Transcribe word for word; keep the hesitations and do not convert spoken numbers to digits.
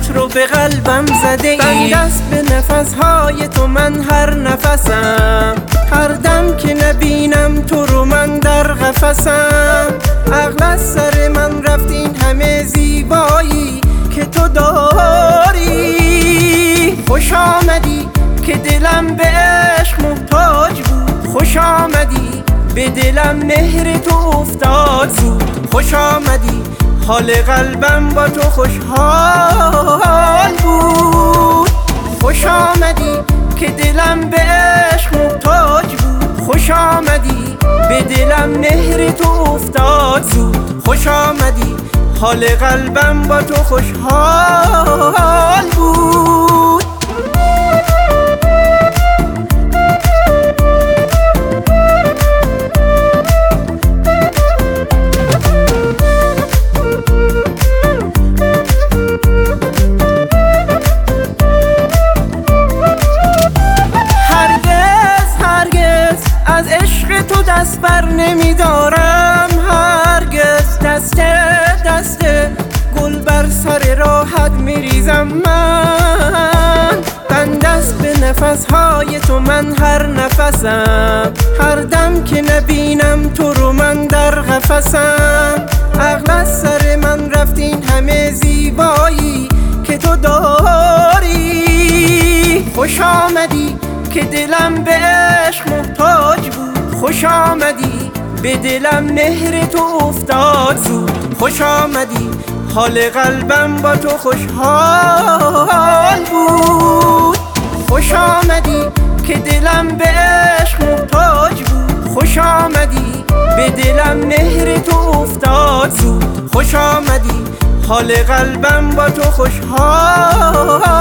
مهرت رو به قلبم زده ای. بندست به نفسهای تو من هر نفسم، هر دم که نبینم تو رو من در قفسم. عقل از سر من رفت این همه زیبایی که تو داری. خوش آمدی که دلم به عشق محتاج بود، خوش آمدی به دلم مهر تو افتاد زود. خوش آمدی حال قلبم با تو خوشحال بود. خوش آمدی که دلم به عشق محتاج بود، خوش آمدی به دلم مهر تو افتاد زود. خوش آمدی حال قلبم با تو خوشحال بود. از عشق تو دست بر نمیدارم هرگز. دست دست گل بر سر راحت میریزم من. بندست به نفسهای تو من هر نفسم، هر دم که نبینم تو رو من در قفسم. عقل از سر من رفت این همه زیبایی که تو داری. خوش آمدی که دلم به عشق محتاج بود، خوش آمدی به دلم مهر تو افتاد زود. خوش آمدی حال قلبم با تو خوشحال بود. خوش آمدی که دلم به عشق محتاج بود، خوش آمدی به دلم مهر تو افتاد زود. خوش آمدی حال قلبم با تو خوشحال